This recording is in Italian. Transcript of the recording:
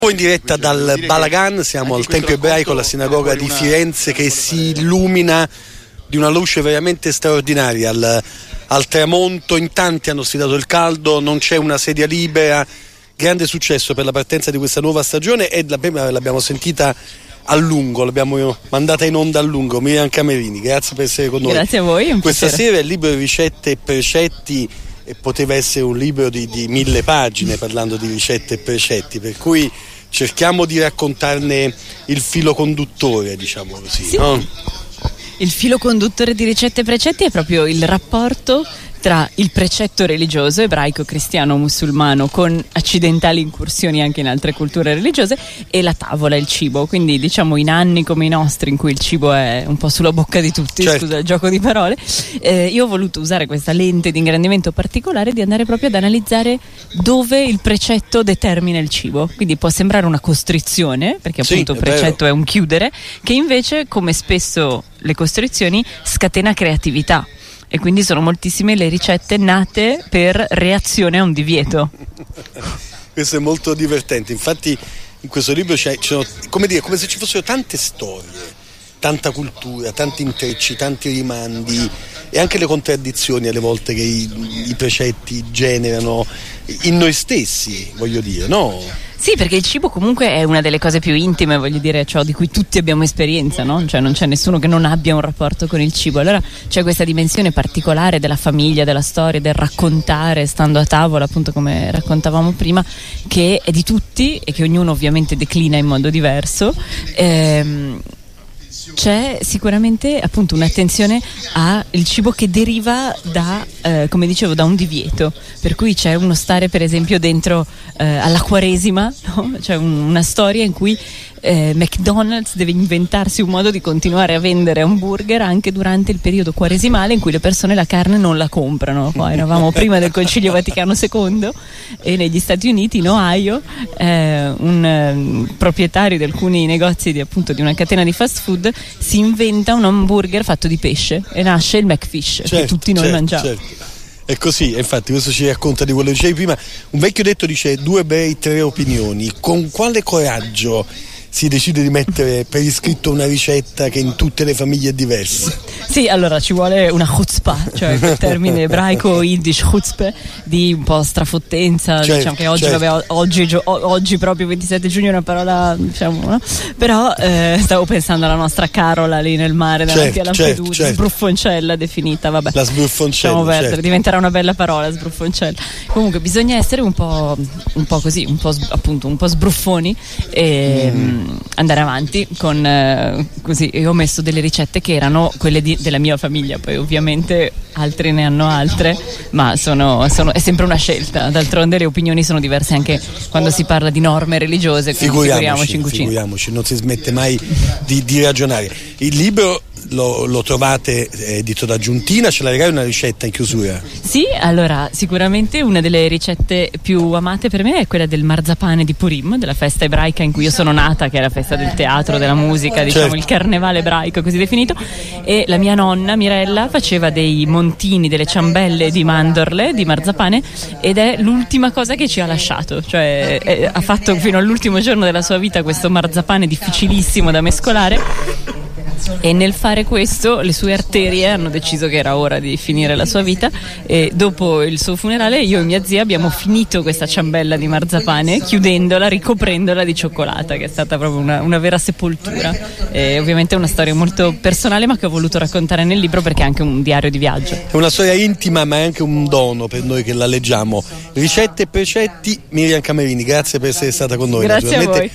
In diretta dal Balagan, siamo al Tempio Ebraico, la sinagoga di Firenze che si illumina di una luce veramente straordinaria. Al tramonto in tanti hanno sfidato il caldo, non c'è una sedia libera, grande successo per la partenza di questa nuova stagione e l'abbiamo sentita a lungo, l'abbiamo mandata in onda a lungo. Miriam Camerini, grazie per essere con noi. Grazie a voi. Questa sera il libro Ricette e Precetti poteva essere un libro di 1000 pagine parlando di ricette e precetti, per cui cerchiamo di raccontarne il filo conduttore, diciamo così, sì. No? Il filo conduttore di Ricette e Precetti è proprio il rapporto tra il precetto religioso ebraico, cristiano, musulmano, con accidentali incursioni anche in altre culture religiose, e la tavola, il cibo. Quindi diciamo in anni come i nostri in cui il cibo è un po' sulla bocca di tutti, certo. Scusa il gioco di parole, io ho voluto usare questa lente di ingrandimento particolare di andare proprio ad analizzare dove il precetto determina il cibo. Quindi può sembrare una costrizione, perché appunto precetto è un chiudere, che invece, come spesso le costrizioni, scatena creatività. E quindi sono moltissime le ricette nate per reazione a un divieto. Questo è molto divertente. Infatti in questo libro c'è come se ci fossero tante storie, tanta cultura, tanti intrecci, tanti rimandi e anche le contraddizioni alle volte che i precetti generano in noi stessi, voglio dire, no? Sì, perché il cibo comunque è una delle cose più intime, voglio dire, ciò di cui tutti abbiamo esperienza, no? Cioè non c'è nessuno che non abbia un rapporto con il cibo. Allora c'è questa dimensione particolare della famiglia, della storia, del raccontare stando a tavola, appunto come raccontavamo prima, che è di tutti e che ognuno ovviamente declina in modo diverso. C'è sicuramente appunto un'attenzione al cibo che deriva da, come dicevo, da un divieto, per cui c'è uno stare per esempio dentro alla Quaresima, no? C'è una storia in cui McDonald's deve inventarsi un modo di continuare a vendere hamburger anche durante il periodo quaresimale in cui le persone la carne non la comprano. Poi eravamo prima del Concilio Vaticano II e negli Stati Uniti, in Ohio, un proprietario di alcuni negozi di una catena di fast food si inventa un hamburger fatto di pesce e nasce il McFish, che tutti noi mangiamo. Certo. È così, infatti questo ci racconta di quello che dicevi prima. Un vecchio detto dice: 2 bei, 3 opinioni. Con quale coraggio si decide di mettere per iscritto una ricetta che in tutte le famiglie è diversa? Sì, allora ci vuole una chutzpah, cioè il termine ebraico yiddish chutzpah, di un po' strafottenza, diciamo che oggi, oggi proprio 27 giugno è una parola, diciamo, no? Però stavo pensando alla nostra Carola lì nel mare davanti a Lampedusa, sbruffoncella definita, vabbè. La sbruffoncella, diventerà una bella parola, sbruffoncella. Comunque bisogna essere un po' così, un po' sbruffoni e andare avanti con così. Io ho messo delle ricette che erano quelle della mia famiglia, poi ovviamente altri ne hanno altre, ma è sempre una scelta. D'altronde le opinioni sono diverse anche quando si parla di norme religiose, figuriamoci in cucina. Figuriamoci, non si smette mai di ragionare. Il libro lo trovate edito da Giuntina, ce la regali una ricetta in chiusura? Sì, allora sicuramente una delle ricette più amate per me è quella del marzapane di Purim, della festa ebraica in cui io sono nata, che è la festa del teatro, della musica, diciamo il carnevale ebraico così definito, e la mia nonna Mirella faceva dei montini, delle ciambelle di mandorle, di marzapane, ed è l'ultima cosa che ci ha lasciato, cioè ha fatto fino all'ultimo giorno della sua vita questo marzapane difficilissimo da mescolare. E nel fare questo le sue arterie hanno deciso che era ora di finire la sua vita, e dopo il suo funerale io e mia zia abbiamo finito questa ciambella di marzapane chiudendola, ricoprendola di cioccolata, che è stata proprio una vera sepoltura. E ovviamente è una storia molto personale, ma che ho voluto raccontare nel libro perché è anche un diario di viaggio. È una storia intima, ma è anche un dono per noi che la leggiamo. Ricette e precetti, Miriam Camerini, grazie per essere stata con noi. Grazie a voi.